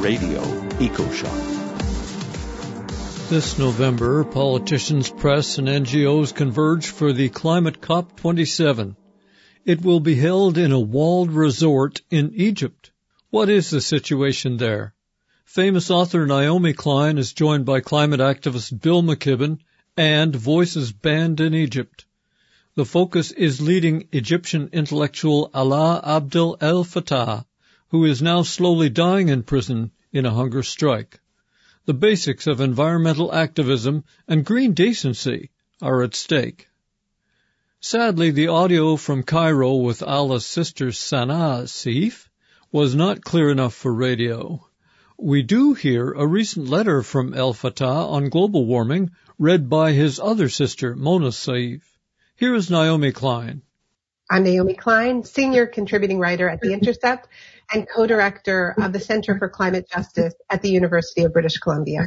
Radio EcoShock. This November, politicians, press, and NGOs converge for the Climate COP27. It will be held in a walled resort in Egypt. What is the situation there? Famous author Naomi Klein is joined by climate activist Bill McKibben and Voices Banned in Egypt. The focus is leading Egyptian intellectual Alaa Abdel El Fattah, who is now slowly dying in prison in a hunger strike. The basics of environmental activism and green decency are at stake. Sadly, the audio from Cairo with Allah's sister Sanaa Seif was not clear enough for radio. We do hear a recent letter from El Fattah on global warming read by his other sister, Mona Seif. Here is Naomi Klein. I'm Naomi Klein, senior contributing writer at The Intercept and co-director of the Center for Climate Justice at the University of British Columbia.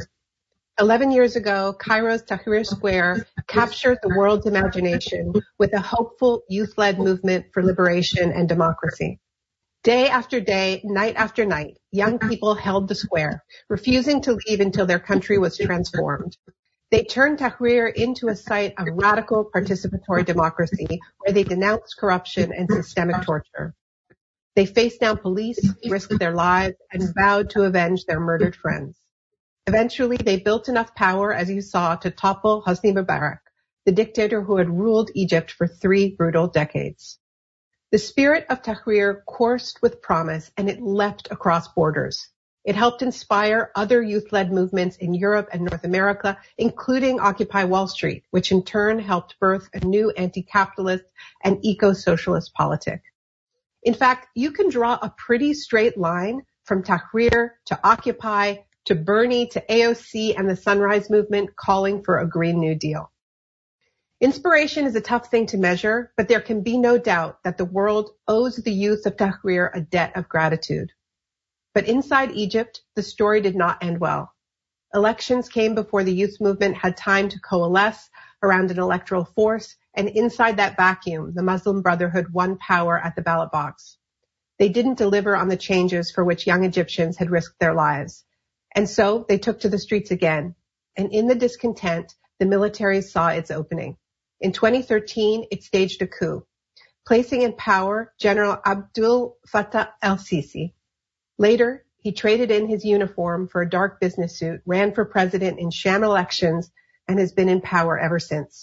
11 years ago, Cairo's Tahrir Square captured the world's imagination with a hopeful youth-led movement for liberation and democracy. Day after day, night after night, young people held the square, refusing to leave until their country was transformed. They turned Tahrir into a site of radical participatory democracy where they denounced corruption and systemic torture. They faced down police, risked their lives, and vowed to avenge their murdered friends. Eventually, they built enough power, as you saw, to topple Hosni Mubarak, the dictator who had ruled Egypt for 3 brutal decades. The spirit of Tahrir coursed with promise, and it leapt across borders. It helped inspire other youth-led movements in Europe and North America, including Occupy Wall Street, which in turn helped birth a new anti-capitalist and eco-socialist politic. In fact, you can draw a pretty straight line from Tahrir to Occupy to Bernie to AOC and the Sunrise Movement calling for a Green New Deal. Inspiration is a tough thing to measure, but there can be no doubt that the world owes the youth of Tahrir a debt of gratitude. But inside Egypt, the story did not end well. Elections came before the youth movement had time to coalesce around an electoral force, and inside that vacuum, the Muslim Brotherhood won power at the ballot box. They didn't deliver on the changes for which young Egyptians had risked their lives. And so they took to the streets again. And in the discontent, the military saw its opening. In 2013, it staged a coup, placing in power General Abdel Fattah el-Sisi. Later, he traded in his uniform for a dark business suit, ran for president in sham elections, and has been in power ever since.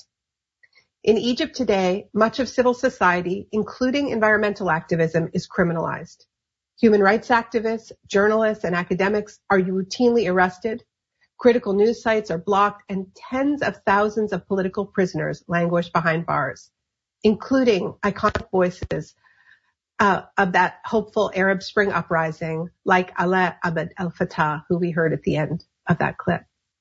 In Egypt today, much of civil society, including environmental activism, is criminalized. Human rights activists, journalists, and academics are routinely arrested. Critical news sites are blocked, and tens of thousands of political prisoners languish behind bars, including iconic voices of that hopeful Arab Spring uprising, like Alaa Abdel El Fattah, who we heard at the end of that clip.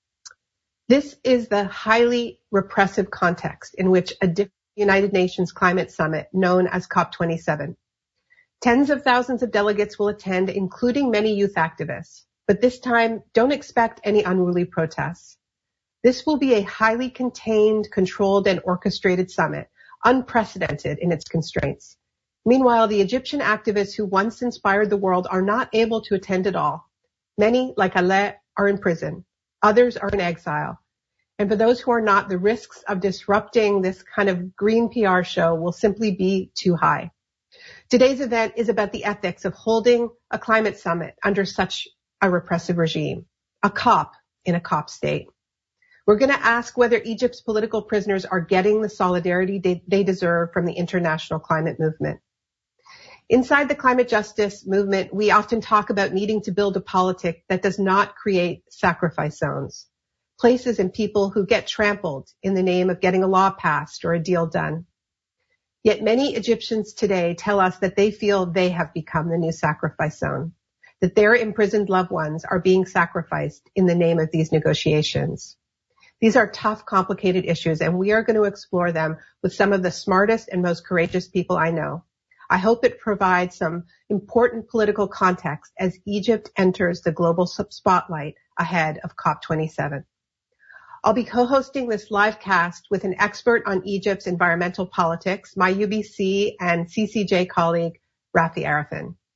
This is the highly repressive context in which a United Nations climate summit known as COP27. Tens of thousands of delegates will attend, including many youth activists. But this time, don't expect any unruly protests. This will be a highly contained, controlled, and orchestrated summit, unprecedented in its constraints. Meanwhile, the Egyptian activists who once inspired the world are not able to attend at all. Many, like Alaa, are in prison. Others are in exile. And for those who are not, the risks of disrupting this kind of green PR show will simply be too high. Today's event is about the ethics of holding a climate summit under such a repressive regime, a COP in a COP state. We're going to ask whether Egypt's political prisoners are getting the solidarity they deserve from the international climate movement. Inside the climate justice movement, we often talk about needing to build a politic that does not create sacrifice zones, places and people who get trampled in the name of getting a law passed or a deal done. Yet many Egyptians today tell us that they feel they have become the new sacrifice zone, that their imprisoned loved ones are being sacrificed in the name of these negotiations. These are tough, complicated issues, and we are going to explore them with some of the smartest and most courageous people I know. I hope it provides some important political context as Egypt enters the global spotlight ahead of COP27. I'll be co-hosting this live cast with an expert on Egypt's environmental politics, my UBC and CCJ colleague, Rafi Arifin.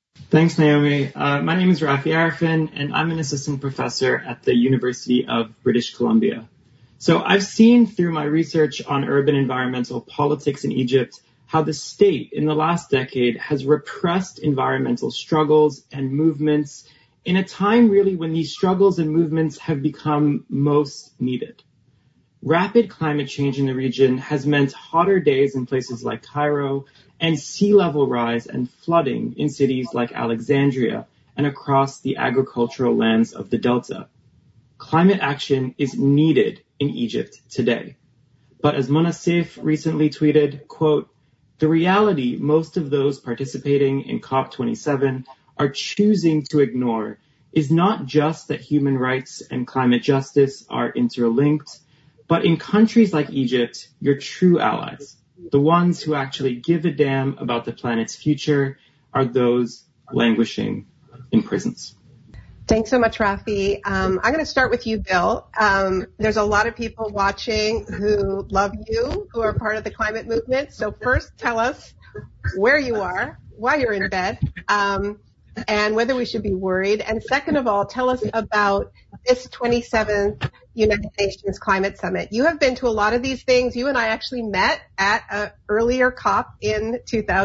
Thanks, Naomi. My name is Rafi Arefin, and I'm an assistant professor at the University of British Columbia. So I've seen through my research on urban environmental politics in Egypt how the state in the last decade has repressed environmental struggles and movements in a time really when these struggles and movements have become most needed. Rapid climate change in the region has meant hotter days in places like Cairo and sea level rise and flooding in cities like Alexandria and across the agricultural lands of the Delta. Climate action is needed in Egypt today. But as Mona Saif recently tweeted, quote, "The reality most of those participating in COP27 are choosing to ignore is not just that human rights and climate justice are interlinked, but in countries like Egypt, your true allies, the ones who actually give a damn about the planet's future, are those languishing in prisons." Thanks so much, Rafi. I'm going to start with you, Bill. There's a lot of people watching who love you, who are part of the climate movement. So first, tell us where you are, why you're in bed, and whether we should be worried. And second of all, tell us about this 27th United Nations Climate Summit. You have been to a lot of these things. You and I actually met at an earlier COP in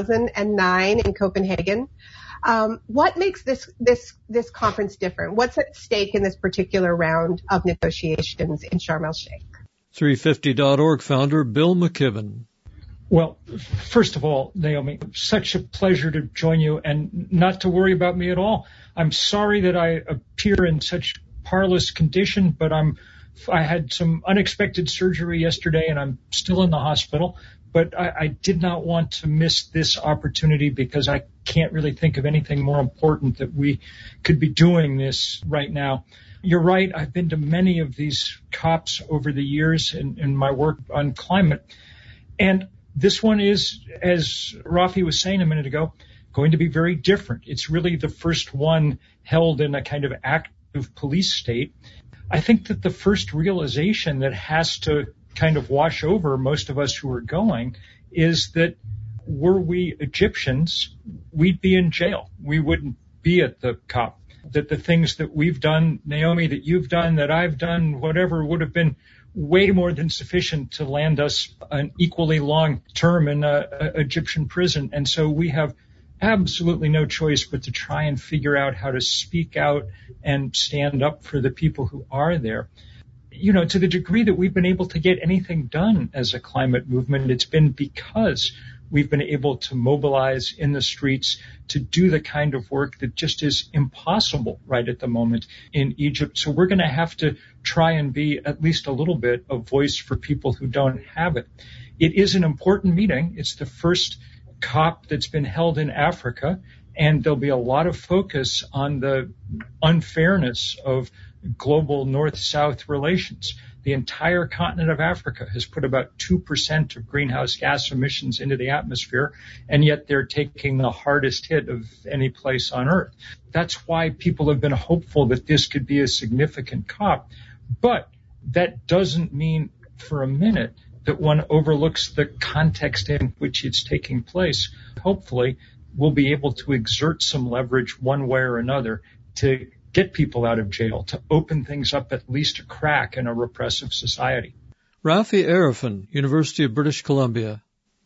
2009 in Copenhagen. What makes this conference different? What's at stake in this particular round of negotiations in Sharm el-Sheikh? 350.org founder Bill McKibben. Well, first of all, Naomi, such a pleasure to join you and not to worry about me at all. I'm sorry that I appear in such parlous condition, but I had some unexpected surgery yesterday and I'm still in the hospital. But I did not want to miss this opportunity because I can't really think of anything more important that we could be doing this right now. You're right. I've been to many of these COPs over the years in my work on climate. And this one is, as Rafi was saying a minute ago, going to be very different. It's really the first one held in a kind of active police state. I think that the first realization that has to kind of wash over most of us who are going is that were we Egyptians, we'd be in jail. We wouldn't be at the COP. That the things that we've done, Naomi, that you've done, that I've done, whatever, would have been way more than sufficient to land us an equally long term in a Egyptian prison. And so we have absolutely no choice but to try and figure out how to speak out and stand up for the people who are there. You know, to the degree that we've been able to get anything done as a climate movement, it's been because we've been able to mobilize in the streets to do the kind of work that just is impossible right at the moment in Egypt. So we're going to have to try and be at least a little bit a voice for people who don't have it. It is an important meeting. It's the first COP that's been held in Africa, and there'll be a lot of focus on the unfairness of global north-south relations. The entire continent of Africa has put about 2% of greenhouse gas emissions into the atmosphere, and yet they're taking the hardest hit of any place on Earth. That's why people have been hopeful that this could be a significant COP. But that doesn't mean for a minute that one overlooks the context in which it's taking place. Hopefully, we'll be able to exert some leverage one way or another to get people out of jail, to open things up at least a crack in a repressive society. Rafi Arefin, University of British Columbia.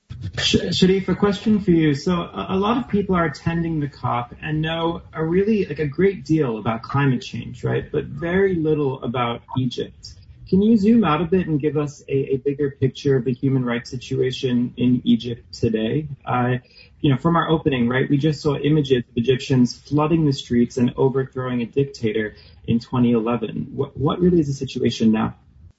Sharif, a question for you. So a lot of people are attending the COP and know a great deal about climate change, right? But very little about Egypt. Can you zoom out a bit and give us a bigger picture of the human rights situation in Egypt today? From our opening, right, we just saw images of Egyptians flooding the streets and overthrowing a dictator in 2011. What really is the situation now?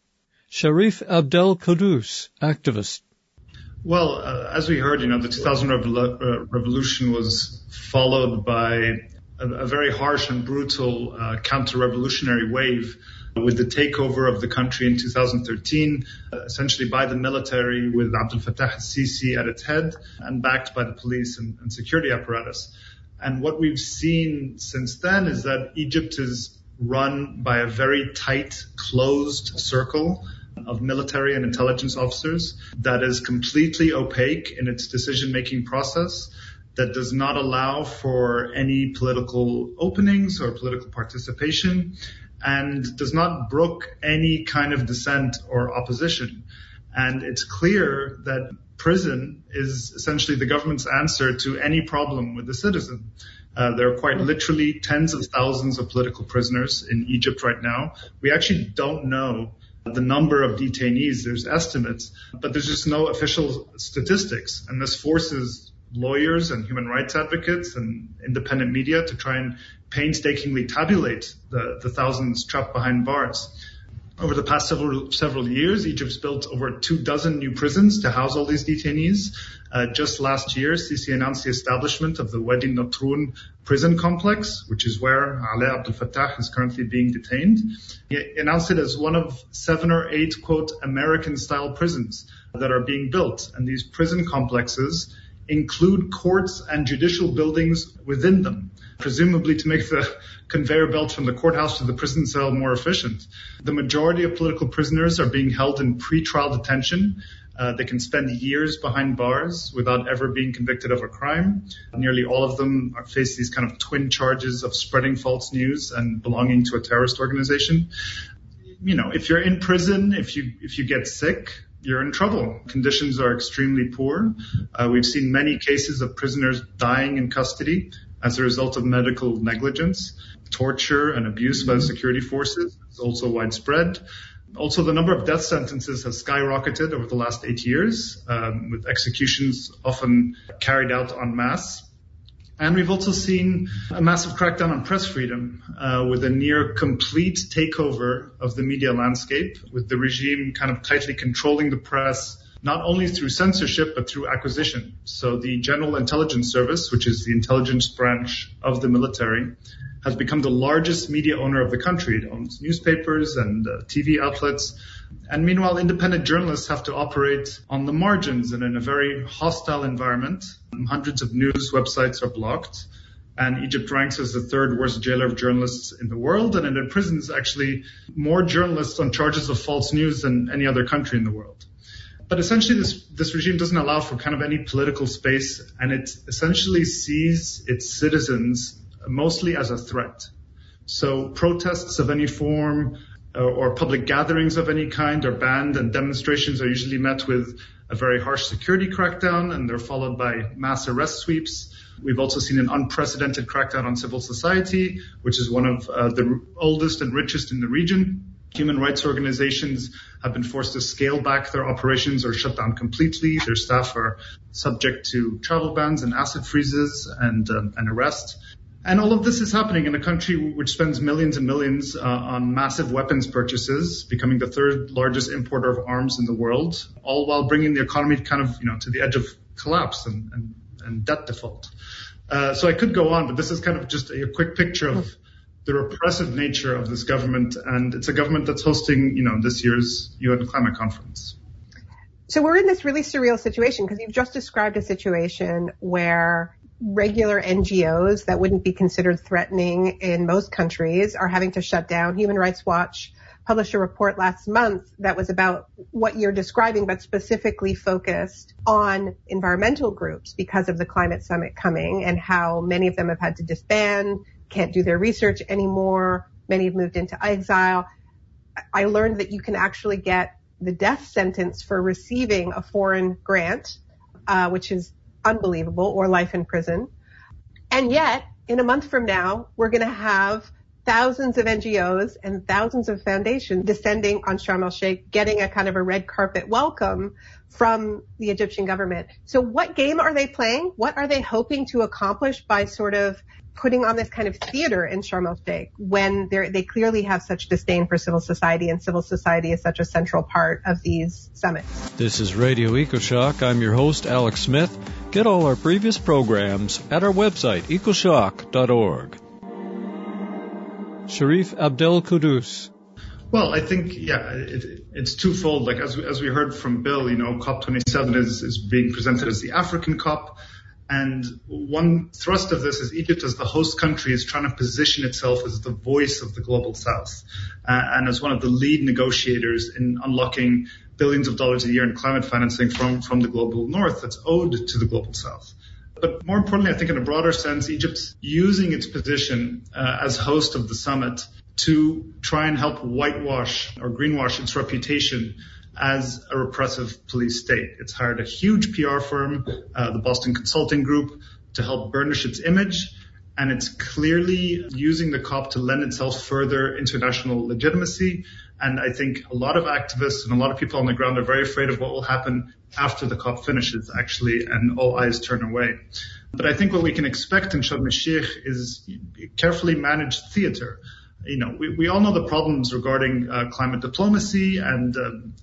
Sharif Abdel Qaddous, activist. Well, as we heard, the 2000 revolution was followed by a very harsh and brutal counter-revolutionary wave with the takeover of the country in 2013, essentially by the military with Abdel Fattah al-Sisi at its head and backed by the police and security apparatus. And what we've seen since then is that Egypt is run by a very tight, closed circle of military and intelligence officers that is completely opaque in its decision-making process. that does not allow for any political openings or political participation, and does not brook any kind of dissent or opposition. And it's clear that prison is essentially the government's answer to any problem with the citizen. There are quite literally tens of thousands of political prisoners in Egypt right now. We actually don't know the number of detainees. There's estimates, but there's just no official statistics. And this forces lawyers and human rights advocates and independent media to try and painstakingly tabulate the thousands trapped behind bars. Over the past several years, Egypt's built over 24 new prisons to house all these detainees. Just last year, Sisi announced the establishment of the Wadi Natrun prison complex, which is where Ali Abdel Fattah is currently being detained. He announced it as one of 7 or 8, quote, American-style prisons that are being built. And these prison complexes include courts and judicial buildings within them, presumably to make the conveyor belt from the courthouse to the prison cell more efficient. The majority of political prisoners are being held in pretrial detention. They can spend years behind bars without ever being convicted of a crime. Nearly all of them face these kind of twin charges of spreading false news and belonging to a terrorist organization. You know, if you're in prison, if you get sick, you're in trouble. Conditions are extremely poor. We've seen many cases of prisoners dying in custody as a result of medical negligence. Torture and abuse by the security forces is also widespread. Also, the number of death sentences has skyrocketed over the last 8 years, with executions often carried out en masse. And we've also seen a massive crackdown on press freedom, with a near complete takeover of the media landscape, with the regime kind of tightly controlling the press, not only through censorship, but through acquisition. So the General Intelligence Service, which is the intelligence branch of the military, has become the largest media owner of the country. It owns newspapers and TV outlets. And meanwhile, independent journalists have to operate on the margins and in a very hostile environment. Hundreds of news websites are blocked. And Egypt ranks as the 3rd worst jailer of journalists in the world. And in the prisons, actually, more journalists on charges of false news than any other country in the world. But essentially, this regime doesn't allow for kind of any political space, and it essentially sees its citizens mostly as a threat. So protests of any form or public gatherings of any kind are banned, and demonstrations are usually met with a very harsh security crackdown, and they're followed by mass arrest sweeps. We've also seen an unprecedented crackdown on civil society, which is one of the oldest and richest in the region. Human rights organizations have been forced to scale back their operations or shut down completely. Their staff are subject to travel bans and asset freezes and arrest. And all of this is happening in a country which spends millions and millions on massive weapons purchases, becoming the 3rd largest importer of arms in the world, all while bringing the economy kind of, to the edge of collapse and debt default. So I could go on, but this is kind of just a quick picture of the repressive nature of this government, and it's a government that's hosting, this year's UN climate conference. So we're in this really surreal situation because you've just described a situation where regular NGOs that wouldn't be considered threatening in most countries are having to shut down. Human Rights Watch published a report last month that was about what you're describing, but specifically focused on environmental groups because of the climate summit coming and how many of them have had to disband, can't do their research anymore. Many have moved into exile. I learned that you can actually get the death sentence for receiving a foreign grant, which is unbelievable, or life in prison. And yet, in a month from now, we're going to have thousands of NGOs and thousands of foundations descending on Sharm el-Sheikh, getting a kind of a red carpet welcome from the Egyptian government. So what game are they playing? What are they hoping to accomplish by sort of putting on this kind of theater in Sharm el-Sheikh when they clearly have such disdain for civil society, and civil society is such a central part of these summits? This is Radio EcoShock. I'm your host, Alex Smith. Get all our previous programs at our website, ecoshock.org. Sharif Abdel Kudus. Well, I think, it's twofold. Like, as we heard from Bill, COP27 is being presented as the African COP. And one thrust of this is Egypt, as the host country, is trying to position itself as the voice of the global south and as one of the lead negotiators in unlocking billions of dollars a year in climate financing from the global north that's owed to the global south. But more importantly, I think in a broader sense, Egypt's using its position as host of the summit to try and help whitewash or greenwash its reputation as a repressive police state. It's hired a huge PR firm, the Boston Consulting Group, to help burnish its image. And it's clearly using the COP to lend itself further international legitimacy. And I think a lot of activists and a lot of people on the ground are very afraid of what will happen after the COP finishes, actually, and all eyes turn away. But I think what we can expect in Sharm el-Sheikh is carefully managed theater. We all know the problems regarding climate diplomacy and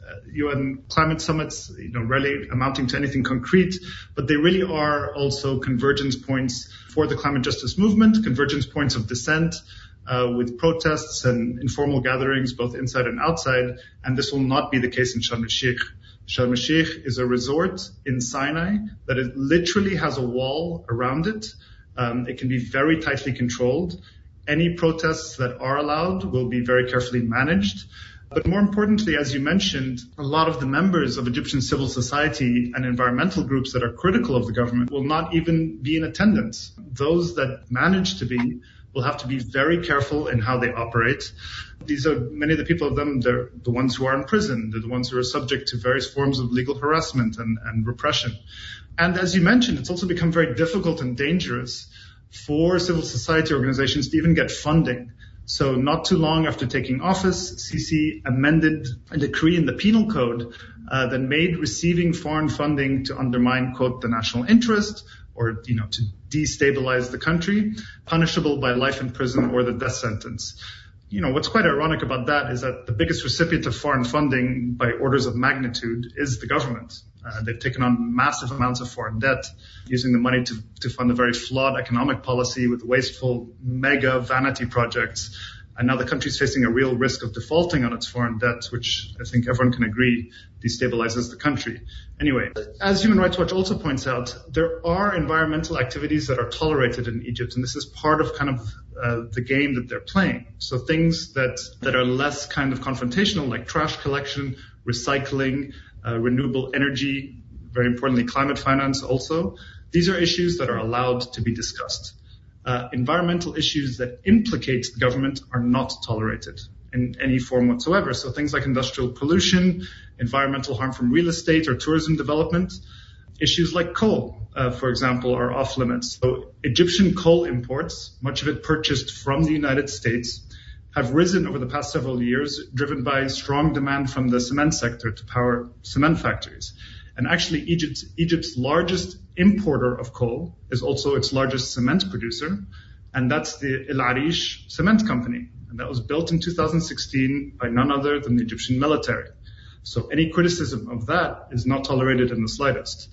UN climate summits, rarely amounting to anything concrete, but they really are also convergence points for the climate justice movement, convergence points of dissent with protests and informal gatherings, both inside and outside, and this will not be the case in Sharm el-Sheikh. Sharm el-Sheikh is a resort in Sinai that literally has a wall around it. It can be very tightly controlled. Any protests that are allowed will be very carefully managed. But more importantly, as you mentioned, a lot of the members of Egyptian civil society and environmental groups that are critical of the government will not even be in attendance. Those that manage to be will have to be very careful in how they operate. These are many of the people of them, they're the ones who are in prison. They're the ones who are subject to various forms of legal harassment and repression. And as you mentioned, it's also become very difficult and dangerous for civil society organizations to even get funding. So not too long after taking office, Sisi amended a decree in the penal code that made receiving foreign funding to undermine, quote, the national interest or, to destabilize the country, punishable by life in prison or the death sentence. What's quite ironic about that is that the biggest recipient of foreign funding by orders of magnitude is the government. They've taken on massive amounts of foreign debt, using the money to fund a very flawed economic policy with wasteful mega vanity projects. And now the country's facing a real risk of defaulting on its foreign debt, which I think everyone can agree destabilizes the country. Anyway, as Human Rights Watch also points out, there are environmental activities that are tolerated in Egypt, and this is part of kind of the game that they're playing. So things that are less kind of confrontational, like trash collection, recycling, renewable energy, very importantly, climate finance also. These are issues that are allowed to be discussed. Environmental issues that implicate the government are not tolerated in any form whatsoever. So things like industrial pollution, environmental harm from real estate or tourism development, issues like coal, for example, are off limits. So Egyptian coal imports, much of it purchased from the United States, have risen over the past several years, driven by strong demand from the cement sector to power cement factories. And actually, Egypt's largest importer of coal is also its largest cement producer, and that's the El Arish Cement Company. And that was built in 2016 by none other than the Egyptian military. So any criticism of that is not tolerated in the slightest.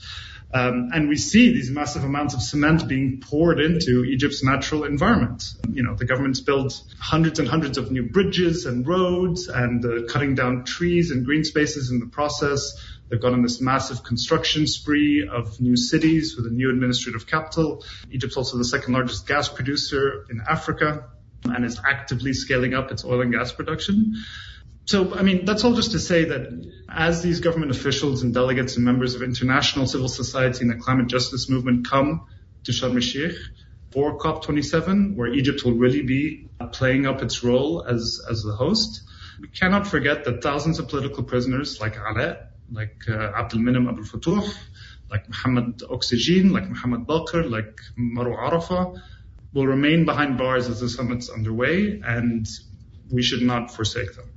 And we see these massive amounts of cement being poured into Egypt's natural environment. The government's built hundreds and hundreds of new bridges and roads and cutting down trees and green spaces in the process. They've gone on this massive construction spree of new cities with a new administrative capital. Egypt's also the second largest gas producer in Africa and is actively scaling up its oil and gas production. So, that's all just to say that as these government officials and delegates and members of international civil society and the climate justice movement come to Sharm el-Sheikh for COP27, where Egypt will really be playing up its role as the host, we cannot forget that thousands of political prisoners like Alaa, like Abdel Menem Abdel Fattouh, like Mohammed Oxygene, like Mohammed Baqir, like Marwa Arafah, will remain behind bars as the summit's underway, and we should not forsake them.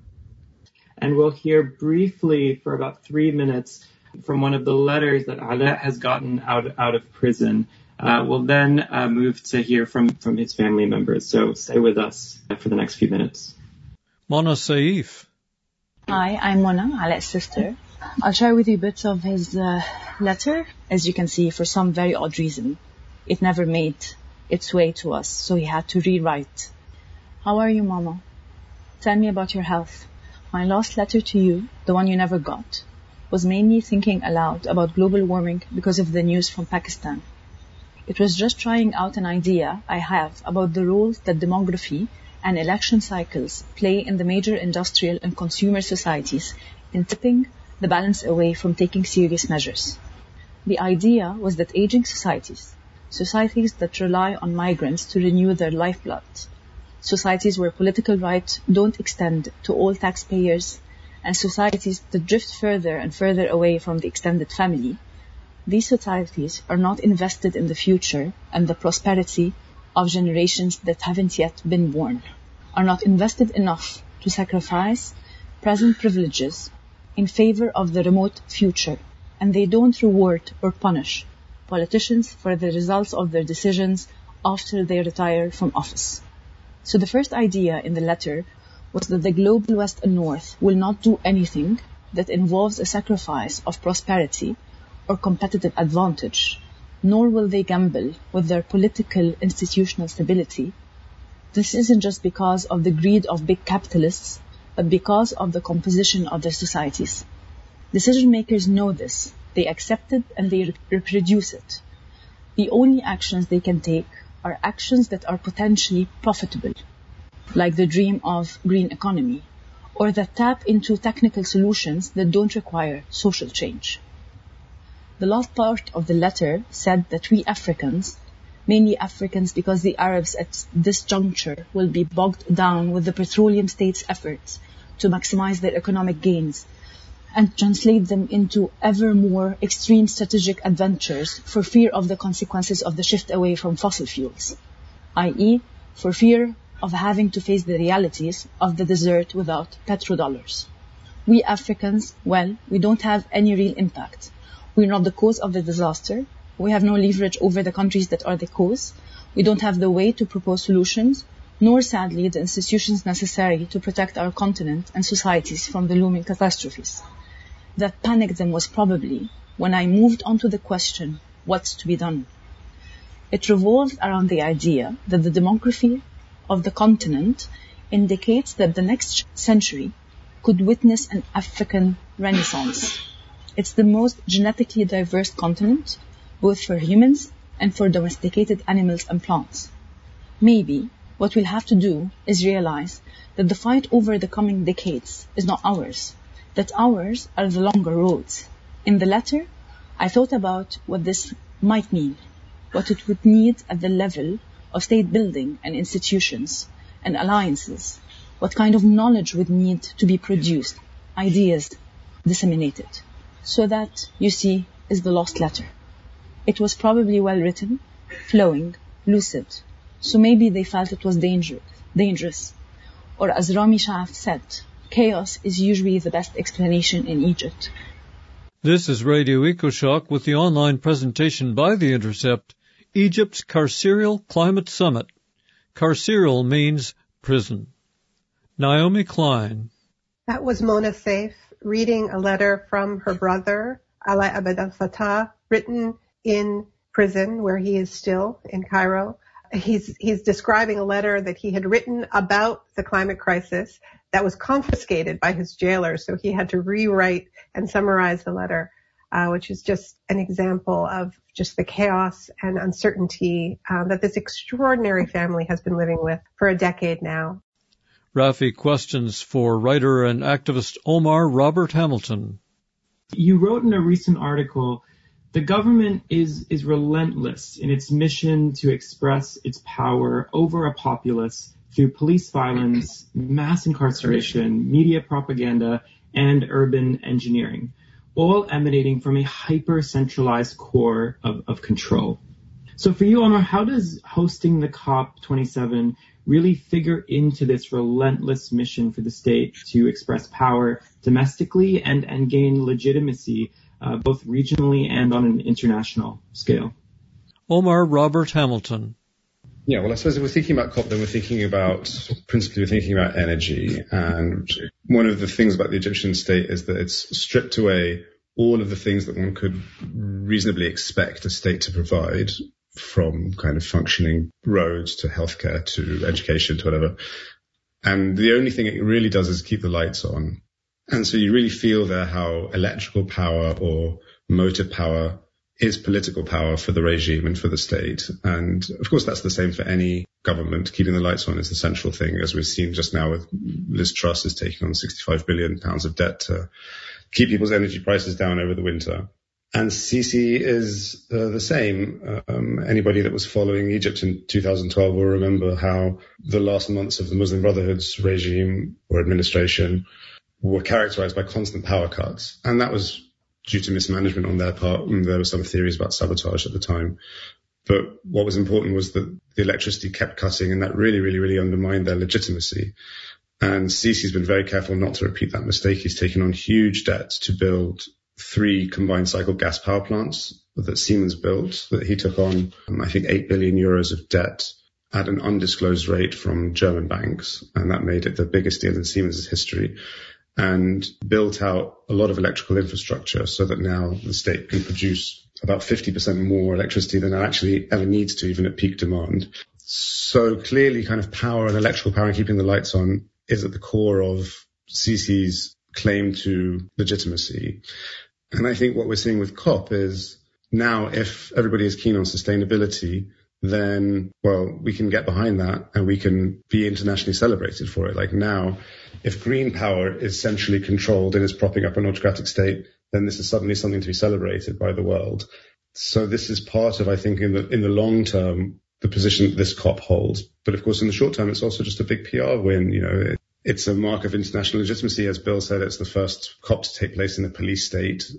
And we'll hear briefly for about 3 minutes from one of the letters that Alaa has gotten out of prison. We'll then move to hear from his family members. So stay with us for the next few minutes. Mona Saif. Hi, I'm Mona, Alaa's sister. I'll share with you bits of his letter. As you can see, for some very odd reason, it never made its way to us, so he had to rewrite. How are you, Mama? Tell me about your health. My last letter to you, the one you never got, was mainly thinking aloud about global warming because of the news from Pakistan. It was just trying out an idea I have about the role that demography and election cycles play in the major industrial and consumer societies in tipping the balance away from taking serious measures. The idea was that aging societies, societies that rely on migrants to renew their lifeblood, societies where political rights don't extend to all taxpayers, and societies that drift further and further away from the extended family. These societies are not invested in the future and the prosperity of generations that haven't yet been born, are not invested enough to sacrifice present privileges in favor of the remote future, and they don't reward or punish politicians for the results of their decisions after they retire from office. So the first idea in the letter was that the global West and North will not do anything that involves a sacrifice of prosperity or competitive advantage, nor will they gamble with their political institutional stability. This isn't just because of the greed of big capitalists, but because of the composition of their societies. Decision makers know this. They accept it and they reproduce it. The only actions they can take are actions that are potentially profitable, like the dream of green economy, or that tap into technical solutions that don't require social change. The last part of the letter said that we Africans, mainly Africans because the Arabs at this juncture will be bogged down with the petroleum states' efforts to maximize their economic gains and translate them into ever more extreme strategic adventures for fear of the consequences of the shift away from fossil fuels, i.e., for fear of having to face the realities of the desert without petrodollars. We Africans, well, we don't have any real impact. We're not the cause of the disaster. We have no leverage over the countries that are the cause. We don't have the way to propose solutions, nor, sadly, the institutions necessary to protect our continent and societies from the looming catastrophes. That panicked them was probably when I moved on to the question, what's to be done? It revolved around the idea that the demography of the continent indicates that the next century could witness an African renaissance. It's the most genetically diverse continent, both for humans and for domesticated animals and plants. Maybe what we'll have to do is realize that the fight over the coming decades is not ours, that ours are the longer roads. In the letter, I thought about what this might mean, what it would need at the level of state building and institutions and alliances, what kind of knowledge would need to be produced, ideas disseminated. So that, you see, is the lost letter. It was probably well written, flowing, lucid, so maybe they felt it was dangerous. Or as Rami Sha'af said, chaos is usually the best explanation in Egypt. This is Radio EcoShock with the online presentation by The Intercept, Egypt's Carceral Climate Summit. Carceral means prison. Naomi Klein. That was Mona Saif reading a letter from her brother, Alaa Abd al-Fattah, written in prison where he is still in Cairo. He's describing a letter that he had written about the climate crisis that was confiscated by his jailers, so he had to rewrite and summarize the letter, which is just an example of just the chaos and uncertainty that this extraordinary family has been living with for a decade now. Rafi, questions for writer and activist Omar Robert Hamilton. You wrote in a recent article, the government is relentless in its mission to express its power over a populace through police violence, mass incarceration, media propaganda, and urban engineering, all emanating from a hyper-centralized core of control. So for you, Omar, how does hosting the COP27 really figure into this relentless mission for the state to express power domestically and gain legitimacy both regionally and on an international scale? Omar Robert Hamilton. Yeah, well, I suppose if we're thinking about COP, then we're thinking about energy. And one of the things about the Egyptian state is that it's stripped away all of the things that one could reasonably expect a state to provide, from kind of functioning roads to healthcare to education to whatever. And the only thing it really does is keep the lights on. And so you really feel there how electrical power or motive power is political power for the regime and for the state. And of course, that's the same for any government. Keeping the lights on is the central thing, as we've seen just now with Liz Truss is taking on £65 billion of debt to keep people's energy prices down over the winter. And Sisi is the same. Anybody that was following Egypt in 2012 will remember how the last months of the Muslim Brotherhood's regime or administration were characterized by constant power cuts. And that was due to mismanagement on their part. And there were some theories about sabotage at the time. But what was important was that the electricity kept cutting, and that really, really, really undermined their legitimacy. And Sisi's been very careful not to repeat that mistake. He's taken on huge debt to build 3 combined cycle gas power plants that Siemens built, that he took on, I think, 8 billion euros of debt at an undisclosed rate from German banks. And that made it the biggest deal in Siemens' history, and built out a lot of electrical infrastructure so that now the state can produce about 50% more electricity than it actually ever needs to, even at peak demand. So clearly kind of power and electrical power and keeping the lights on is at the core of Sisi's claim to legitimacy. And I think what we're seeing with COP is now, if everybody is keen on sustainability, then, well, we can get behind that and we can be internationally celebrated for it. Like now, if green power is centrally controlled and is propping up an autocratic state, then this is suddenly something to be celebrated by the world. So this is part of, I think, in the long term, the position that this COP holds. But of course, in the short term, it's also just a big PR win. You know, it's a mark of international legitimacy. As Bill said, it's the first COP to take place in a police state.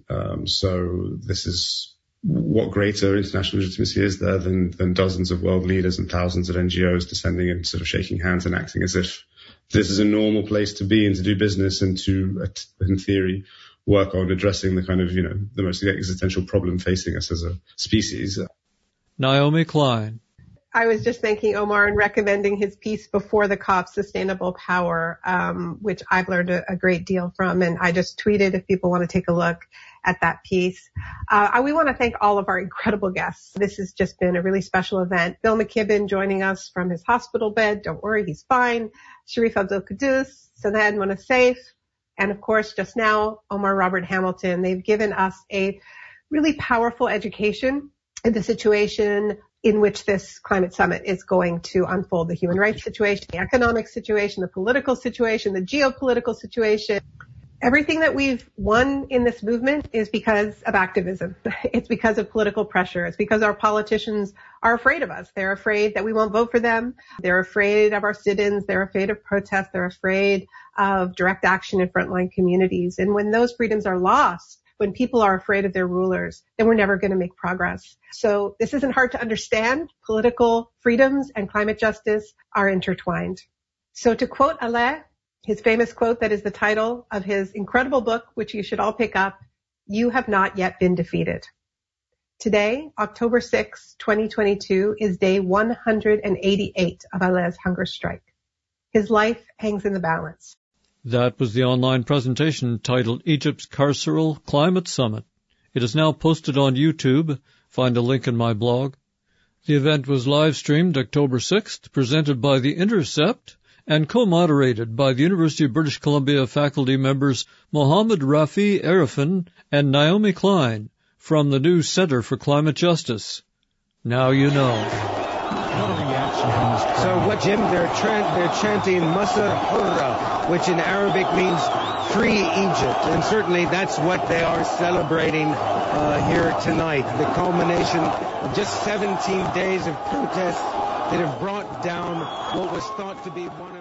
So this is what greater international legitimacy is there than dozens of world leaders and thousands of NGOs descending and sort of shaking hands and acting as if this is a normal place to be and to do business and to, in theory, work on addressing the kind of, you know, the most existential problem facing us as a species. Naomi Klein. I was just thanking Omar and recommending his piece before the COP, Sustainable Power, which I've learned a great deal from. And I just tweeted if people want to take a look at that piece. We want to thank all of our incredible guests. This has just been a really special event. Bill McKibben joining us from his hospital bed. Don't worry, he's fine. Sharif Abdel-Quddus, Sanad Monasaif, and of course, just now, Omar Robert Hamilton. They've given us a really powerful education in the situation in which this climate summit is going to unfold, the human rights situation, the economic situation, the political situation, the geopolitical situation. Everything that we've won in this movement is because of activism. It's because of political pressure. It's because our politicians are afraid of us. They're afraid that we won't vote for them. They're afraid of our sit-ins. They're afraid of protests. They're afraid of direct action in frontline communities. And when those freedoms are lost, when people are afraid of their rulers, then we're never going to make progress. So this isn't hard to understand. Political freedoms and climate justice are intertwined. So to quote Alaa, his famous quote that is the title of his incredible book, which you should all pick up, "You have not yet been defeated." Today, October 6, 2022, is day 188 of Alaa's hunger strike. His life hangs in the balance. That was the online presentation titled Egypt's Carceral Climate Summit. It is now posted on YouTube. Find a link in my blog. The event was live-streamed October 6th, presented by The Intercept, and co-moderated by the University of British Columbia faculty members Mohammed Rafi Arifin and Naomi Klein from the new Center for Climate Justice. Now you know. What a reaction from this crowd. So what, Jim? They're chanting Masr Hurra, which in Arabic means free Egypt. And certainly that's what they are celebrating here tonight. The culmination of just 17 days of protest that have brought down what was thought to be one of